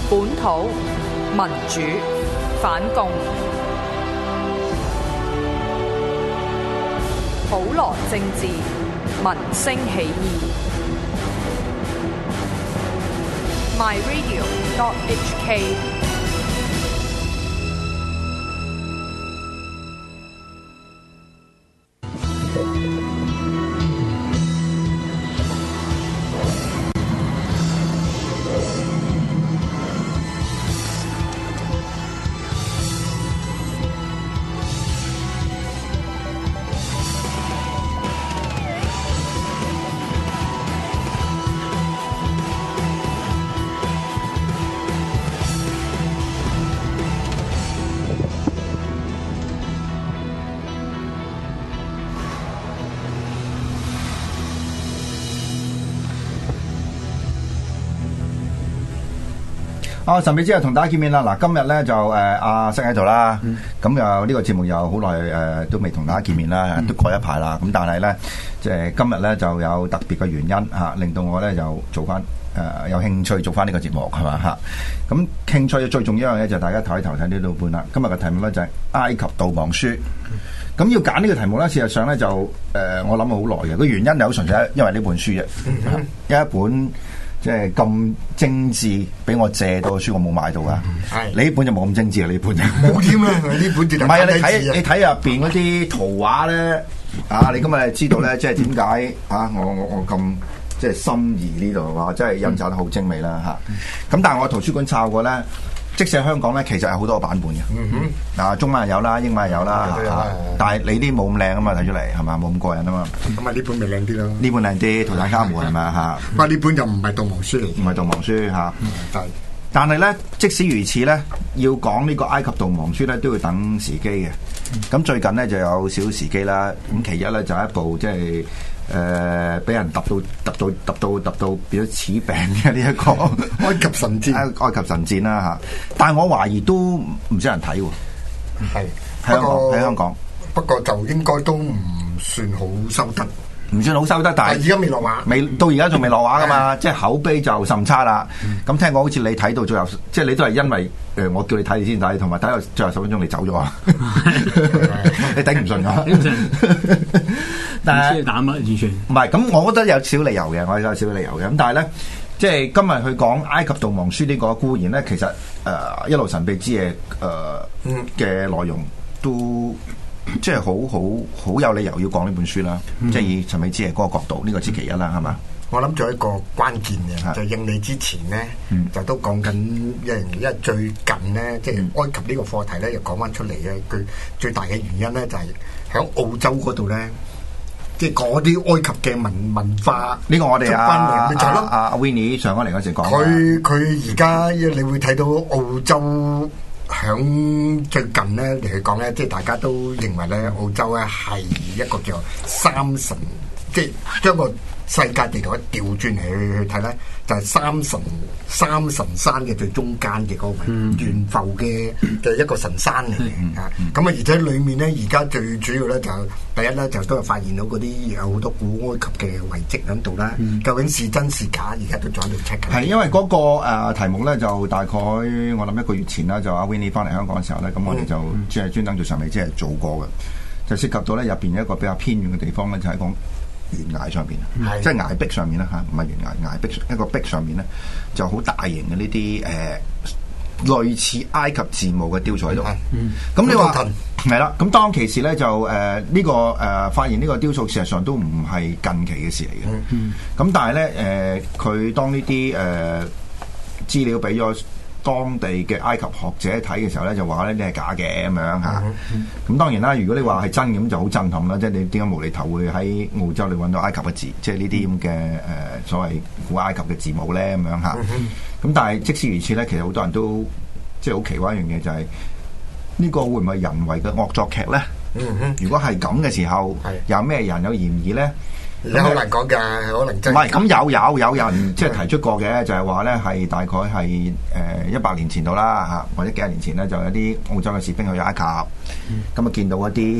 本土民主反共，普羅政治民聲起義。myradio.hk 神秘之夜同大家見面啦！嗱，今日咧就阿星喺度啦，咁又呢個節目又好耐都未同大家見面啦，都過一排啦。咁但係咧，即係今日咧就有特別嘅原因嚇，令到我咧就做翻有興趣做翻呢個節目係嘛嚇。咁興趣最重要一樣嘢就係大家睇頭睇呢度半啦。今日嘅題目咧就係埃及悼亡書。咁要揀呢個題目咧，事實上咧就我諗好耐嘅。個原因係好純粹因為呢本書啫，一本。即係咁精緻，俾我借到嘅書我冇買到噶。你呢本就冇咁精緻啊！呢本就冇添啦，呢本唔係啊！你睇入邊嗰啲圖畫咧，你今日知道咧，即係點解我咁即係心儀呢度話，真係印刷得好精美啦嚇。咁但係我圖書館抄過咧，即使香港咧，其實係好多個版本嘅。中文有啦，英文有啦，但係你啲冇咁靚啊嘛，睇出嚟係嘛，冇咁過癮啊嘛。 咁啊，呢本咪靚啲咯？呢本靚啲，圖坦卡門係咪嚇？ 不過呢本就唔係悼亡書嚟， 唔係悼亡書嚇。但係咧，即使如此咧，要講呢個埃及悼亡書咧，都要等時機嘅。咁最近咧就有少少時機啦。咁其一咧就係一部即係俾人揼到變咗齒病嘅呢一個埃及神戰， 埃及神戰啦嚇。但係我懷疑都唔少人睇喎。 係喺香港， 不過就應該都唔算好收得。 唔算好收得，但係而家未落畫， 到而家仲未落畫噶嘛，即係口碑就甚差啦。咁聽講好似你睇到最後，即係你都係因為我叫你睇你先睇，同埋睇到最後10分鐘你走咗啊！你頂唔順啊！ 頂唔順，但係膽啊，完全唔係咁，我覺得有少理由嘅，我有少理由嘅。咁但係咧，即係今日去講埃及悼亡書呢個固然咧，其實一路神秘之夜嘅內容都。即係好有理由要講呢本書啦，即係以神秘之夜嗰個角度，呢個係其一啦，係嘛？ 我諗仲有一個關鍵嘅，就應你之前咧，就都講緊一樣嘢，因為最近咧，即係埃及呢個課題咧，又講翻出嚟嘅，佢最大嘅原因咧，就係喺澳洲嗰度咧，即係嗰啲埃及嘅文化。呢個我哋阿 Winnie 上翻嚟嗰時講。 佢而家你會睇到澳洲。響最近咧嚟講咧，即係大家都認為咧，澳洲咧係一個叫三神，即係將個世界地圖一調轉嚟去睇咧，就係三神山嘅最中間嘅嗰個懸浮嘅一個神山嚟嘅嚇。咁啊，而且裡面咧，而家最主要咧就第一咧就都係發現到嗰啲有好多古埃及嘅遺跡喺度啦。究竟是真是假，而家都仲喺度 check 緊。 係因為嗰個題目咧，就大概我諗1個月前啦，就阿 Winnie 翻嚟香港嘅時候咧，咁我哋就即係專登做神秘，即係做過嘅，就涉及到咧入邊一個比較偏遠嘅地方咧，就喺講懸崖上邊，即係崖壁上面啦嚇，唔係懸崖，崖壁一個壁上面咧就好大型嘅呢啲類似埃及字母嘅雕塑喺度。咁你話係啦，咁當其時咧就呢個發現呢個雕塑事實上都唔係近期嘅事嚟嘅。咁但係咧佢當呢啲資料俾咗當地嘅埃及學者睇嘅時候咧，就話咧呢係假嘅咁樣嚇。咁當然啦，如果你話係真咁就好震撼啦，即係你點解無厘頭會喺澳洲你揾到埃及嘅字，即係呢啲咁嘅所謂古埃及嘅字母咧咁樣嚇。咁但係即使如此咧，其實好多人都即係好奇怪一樣嘢，就係呢個會唔會人為嘅惡作劇咧？如果係咁嘅時候，有咩人有嫌疑咧？ 你好難講㗎，可能真唔係咁有人即係提出過嘅，就係話咧係大概係100年前度啦嚇，或者幾十年前咧就有啲澳洲嘅士兵去埃及，咁啊見到一啲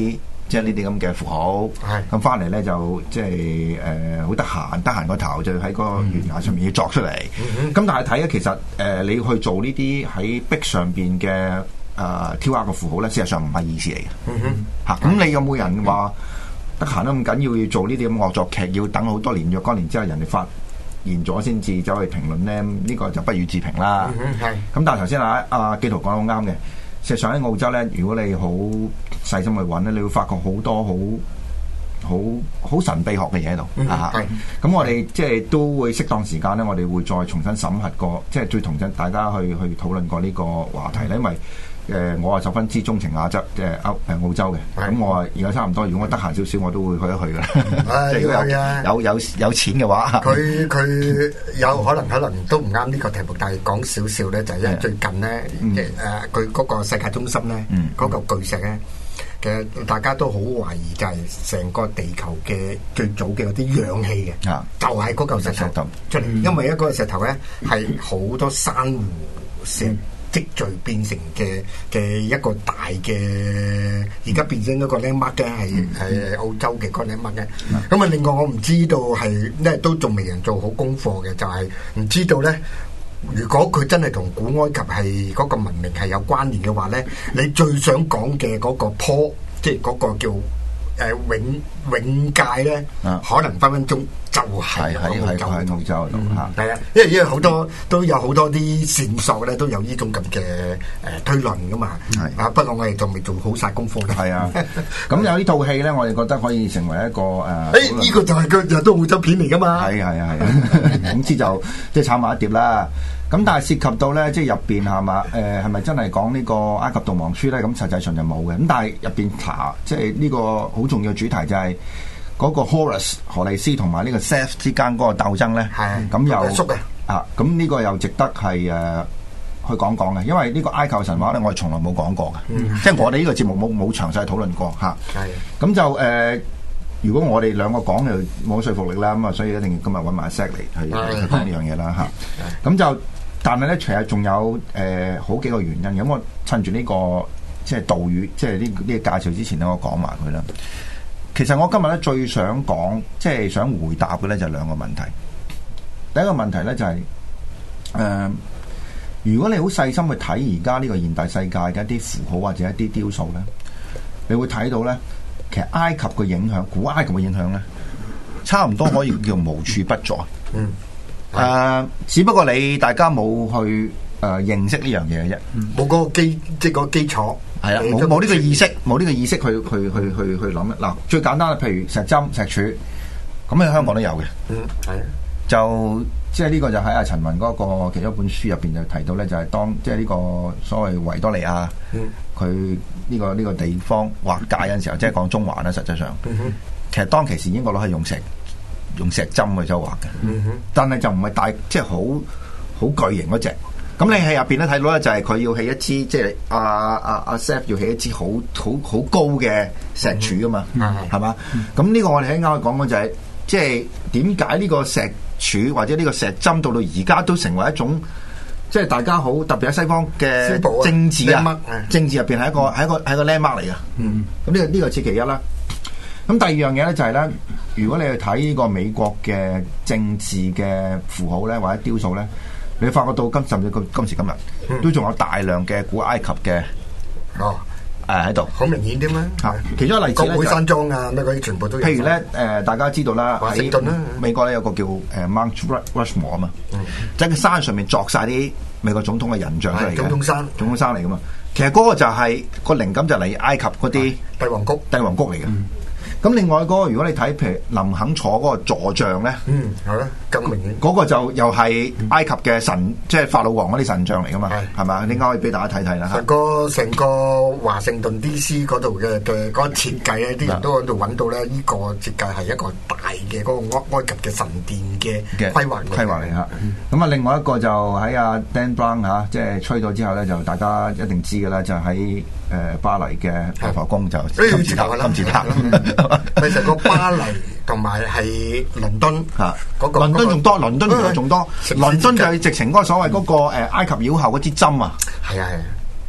即係呢啲咁嘅符號。咁翻嚟咧就即係好得閒個頭就喺個懸崖上面要作出嚟。咁但係睇咧，其實你要去做呢啲喺壁上邊嘅挑壓嘅符號咧，事實上唔係易事嚟嘅。咁你有冇人話得閒都咁緊要做呢啲咁惡作劇，要等好多年若干年之後人哋發現咗先至走去評論咧？呢個就不予置評啦。咁但係頭先阿紀陶講得好啱嘅。事實上喺澳洲咧，如果你好細心去揾咧，你會發覺好多好神秘學嘅嘢喺度。咁我哋即係都會適當時間咧，我哋會再重新審核過，即係再同大家去討論過呢個話題咧。因為我係十分之鍾情亞洲，即係澳洲嘅。咁我而家差唔多，如果我得閒少少，我都會去一去嘅。即係如果有錢嘅話， 佢有可能都唔啱呢個題目，但係講少少咧，就係因為最近咧，佢嗰個世界中心咧，嗰個巨石咧，其實大家都好懷疑，就係成個地球嘅最早嘅嗰啲氧氣嘅，就係嗰嚿石頭出嚟。因為一個石頭咧係好多珊瑚石積聚變成嘅一個大嘅，而家變成咗個 landmark 嘅係澳洲嘅個 landmark嘅。咁啊，另外我唔知道係，因為都仲未人做好功課嘅，就係唔知道咧。如果佢真係同古埃及係嗰個文明係有關聯嘅話咧，你最想講嘅嗰個坡，即係嗰個叫永界咧，可能分分鐘就係喺澳洲度嚇。 係啊，因為好多都有好多啲線索咧，都有呢種咁嘅推論噶嘛。係不過我哋仲未做好晒功課咧。係啊， 咁有呢套戲咧，我哋覺得可以成為一個呢個就係佢又都澳洲片嚟噶嘛。 係啊，總之就即係炒埋一碟啦。咁但係涉及到咧，即係入邊係嘛？係咪真係講呢個埃及悼亡書咧？咁實際上就冇嘅。咁但係入邊查，即係呢個好重要嘅主題就係嗰個 Horus 荷利斯同埋呢個 Seth 之間嗰個鬥爭咧。係咁又咁呢個又值得係去講嘅，因為呢個埃及神話咧，我哋從來冇講過嘅。即係我哋呢個節目冇詳細討論過嚇。係咁就如果我哋兩個講就冇說服力啦，咁啊，所以一定今日揾埋阿 Zeke 嚟去講呢樣嘢啦嚇。咁就但係咧，其實仲有好幾個原因。咁我趁住呢個即係道語，即係呢個介紹之前咧，我講埋佢啦。其實我今日咧最想講，即係想回答嘅咧就係兩個問題。第一個問題咧就係如果你好細心去睇而家呢個現代世界嘅一啲符號或者一啲雕塑咧，你會睇到咧，其實埃及嘅影響，古埃及嘅影響咧，差唔多可以叫無處不在。只不過大家冇去認識呢樣嘢嘅啫， 冇嗰個即係個基礎， 係啦，冇呢個意識，冇呢個意識去諗。嗱，最簡單啦，譬如石針、石柱，咁喺香港都有嘅。係啊，就即係呢個就喺阿陳文嗰個其中一本書入邊就提到咧，就係當即係呢個所謂維多利亞，佢呢個地方劃界嗰陣時候，即係講中環啦，實際上，其實當其時英國佬係用石針去走劃嘅，但係就唔係大，即係好巨型嗰隻。咁你喺入邊咧睇到咧，就係佢要起一支，即係阿 Seth 要起一支好高嘅石柱啊嘛，係嘛？咁呢個我哋喺啱啱講嘅就係，即係點解呢個石柱或者呢個石針到而家都成為一種，即係大家好特別喺西方嘅政治啊，政治入邊係一個 landmark 嚟噶。咁呢個似其一啦。咁第二樣嘢咧就係咧，如果你去睇呢個美國嘅政治嘅符號咧或者雕塑咧，你發覺到甚至今時今日都仲有大量嘅古埃及嘅喺度， 好明顯啲咩？ 其中一個例子咧， 國會山莊啊，咩嗰啲全部都有。 譬如咧，大家知道啦， 華盛頓啦， 美國咧有個叫Mount Rushmore 啊嘛，即係個山上面作晒啲美國總統嘅人像出嚟嘅，總統山嚟噶嘛。其實嗰個就係個靈感就嚟埃及嗰啲帝王谷嚟嘅。咁另外嗰個，如果你睇譬如林肯坐嗰個座像咧， 係啦，咁明顯嗰個就又係埃及嘅神，即係法老王嗰啲神像嚟噶嘛，係嘛？應該可以俾大家睇睇啦。 成個華盛頓 DC 嗰度嘅嗰個設計咧，啲人都喺度揾到咧，呢個設計係一個大嘅嗰個埃及嘅神殿嘅規劃嚟嚇。咁啊，另外一個就喺阿 Dan Brown 嚇，即係吹咗之後咧，就大家一定知嘅啦，就喺巴黎嘅羅浮宮就金字塔。 其實個巴黎同埋係倫敦嚇， 倫敦仲多，倫敦仲多，倫敦就係直情嗰個所謂嗰個埃及妖后嗰支針啊， 係啊，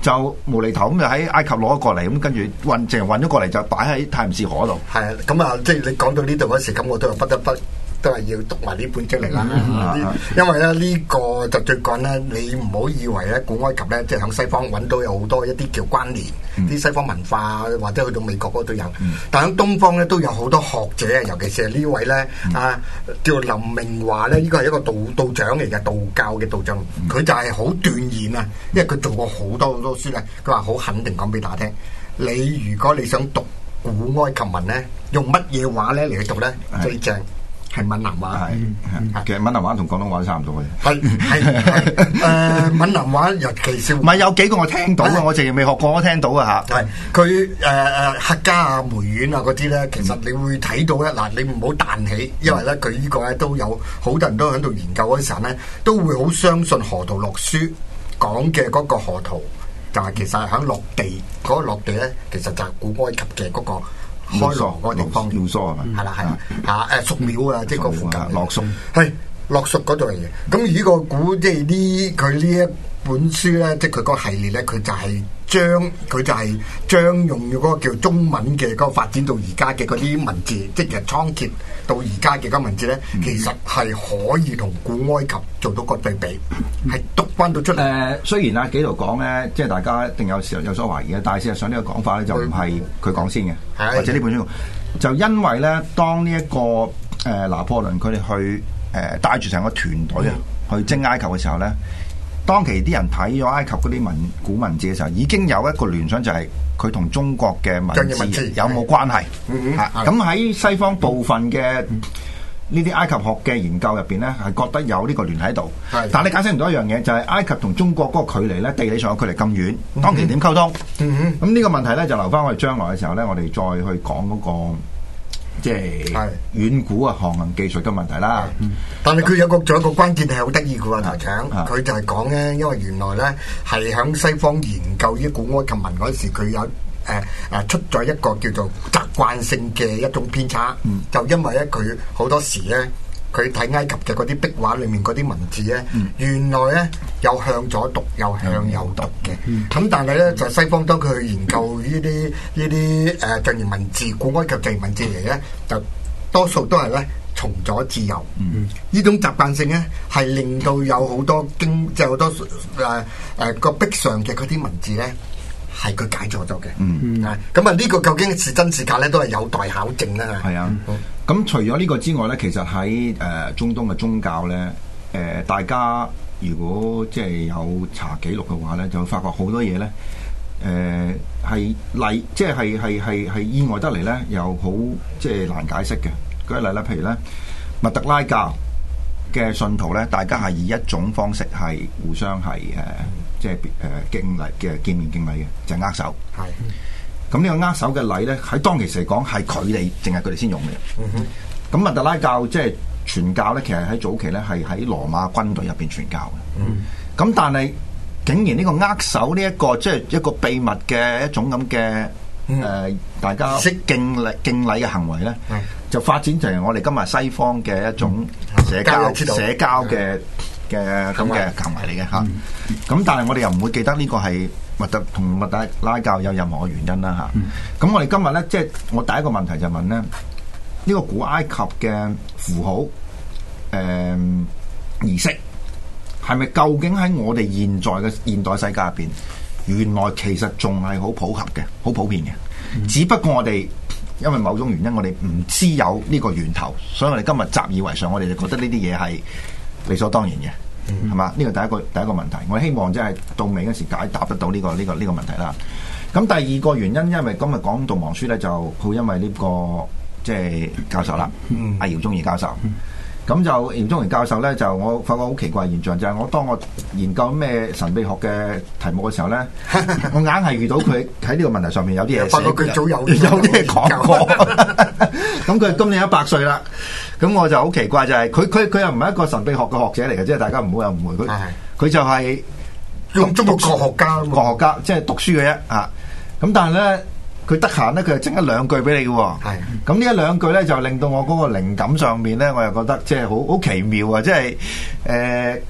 就無厘頭咁就喺埃及攞咗過嚟，咁跟住淨係運咗過嚟就擺喺泰晤士河度。 係啊，咁啊，即係你講到呢度嗰時，咁我都不得不都係要讀埋呢本出嚟啦。因為咧呢個就最講咧，你唔好以為咧古埃及咧，即係喺西方揾到有好多一啲叫關聯，啲西方文化或者去到美國嗰度有，但喺東方咧都有好多學者，尤其是係呢位咧叫林明華咧，呢個係一個道長嚟嘅，道教嘅道長，佢就係好斷言啊，因為佢做過好多書咧，佢話好肯定講俾大家聽，你如果你想讀古埃及文咧，用乜嘢話咧嚟去讀咧最正？係閩南話， 其實閩南話同廣東話都差唔多嘅。 閩南話尤其是唔係有幾個我聽到嘅，我淨係未學過，我聽到嘅嚇。 係佢客家啊、梅縣啊嗰啲咧，其實你會睇到咧。嗱，你唔好彈起，因為咧佢呢個咧都有好多人都喺度研究嗰陣咧，都會好相信河圖洛書講嘅嗰個河圖，就係其實係喺落地嗰個落地咧，其實就係古埃及嘅嗰個。開羅嗰個地方， 露蘇係啦， 蜀廟啊，即係個附近， 洛蜀係洛蜀嗰度嚟嘅。咁而呢個古即係呢佢呢一本書咧，即係佢嗰個系列咧，佢就係將用嗰個叫中文嘅嗰個發展到而家嘅嗰啲文字，即係倉頡到而家嘅嗰個文字咧，其實係可以同古埃及做到個對比，係讀翻到出嚟。 雖然紀陶講咧，即係大家一定有時候有所懷疑嘅，但係事實上呢個講法咧就唔係佢講先嘅，或者呢本書就因為咧，當呢一個拿破崙佢哋去帶住成個團隊去征埃及嘅時候咧。當期啲人睇咗埃及嗰啲古文字嘅時候，已經有一個聯想，就係佢同中國嘅文字有冇關係？咁喺西方部分嘅呢啲埃及學嘅研究入邊咧，係覺得有呢個聯繫喺度。但係你解釋唔到一樣嘢，就係埃及同中國嗰個距離咧，地理上嘅距離咁遠，當期點溝通？咁呢個問題咧，就留翻我哋將來嘅時候咧，我哋再去講嗰個。即係遠古啊，航行技術嘅問題啦。 但係佢仲有一個關鍵係好得意嘅喎，台長。佢就係講咧，因為原來咧係喺西方研究呢古埃及文嗰時，佢有出咗一個叫做習慣性嘅一種偏差。就因為咧佢好多時咧，佢睇埃及嘅嗰啲壁畫裏面嗰啲文字咧，原來咧有向左讀，有向右讀嘅。咁但係咧就西方當佢去研究呢啲象形文字、古埃及象形文字嚟咧，就多數都係咧從左至右。呢種習慣性咧係令到有好多即係好多個壁上嘅嗰啲文字咧係佢解錯咗嘅。咁啊呢個究竟是真是假咧，都係有待考證啦。係啊。 咁除咗呢個之外咧，其實喺中東嘅宗教咧，大家如果即係有查記錄嘅話咧，就會發覺好多嘢咧，係即係意外得嚟咧，又好即係難解釋嘅。舉例啦，譬如咧，密特拉教嘅信徒咧，大家係以一種方式係互相係即係敬禮嘅見面敬禮嘅，就係握手。係。咁呢個握手嘅禮咧，喺當其時嚟講係佢哋，淨係佢哋先用嘅。咁密特拉教即係傳教咧，其實喺早期咧係喺羅馬軍隊入邊傳教嘅。咁但係竟然呢個握手呢一個即係一個秘密嘅一種咁嘅大家敬禮嘅行為咧，就發展成我哋今日西方嘅一種社交嘅咁嘅行為嚟嘅嚇。咁但係我哋又唔會記得呢個係同密特拉教有任何嘅原因啦嚇。咁我哋今日咧，即係我第一個問題就問咧，呢個古埃及嘅符號儀式係咪究竟喺我哋現代世界入邊，原來其實仲係好普及嘅、好普遍嘅？只不過我哋因為某種原因，我哋唔知有呢個源頭，所以我哋今日習以為常，我哋就覺得呢啲嘢係理所當然嘅。係嘛？呢個第一個問題，我希望即係到尾嗰時解答得到呢個問題啦。咁第二個原因，因為今日講悼亡書咧，就好因為呢個即係教授啦，阿姚宗儀教授。咁就姚宗儀教授咧，就我發覺好奇怪嘅現象，就係當我研究咩神秘學嘅題目嘅時候咧，我硬係遇到佢喺呢個問題上面有啲嘢， 發覺佢早有啲嘢講過。咁佢今年100歲啦，咁我就好奇怪就係佢又唔係一個神秘學嘅學者嚟嘅，即係大家唔好有誤會。佢就係用中國國學家， 即係讀書嘅啫啊！咁但係咧，佢得閒咧，佢就整一兩句俾你嘅喎。咁呢一兩句咧，就令到我嗰個靈感上面咧，我又覺得即係好奇妙啊！即係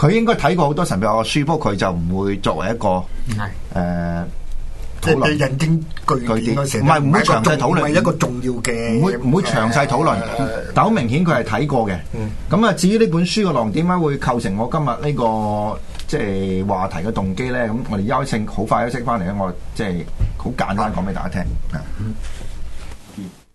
佢應該睇過好多神秘學嘅書，不過佢就唔會作為一個即係引經據典嗰時， 唔係會詳細討論， 唔係一個重要嘅， 唔會詳細討論。但好明顯佢係睇過嘅。咁啊，至於呢本書嘅內容點解會構成我今日呢個即係話題嘅動機咧？咁我哋休息好快休息翻嚟咧，我即係好簡單講俾大家聽。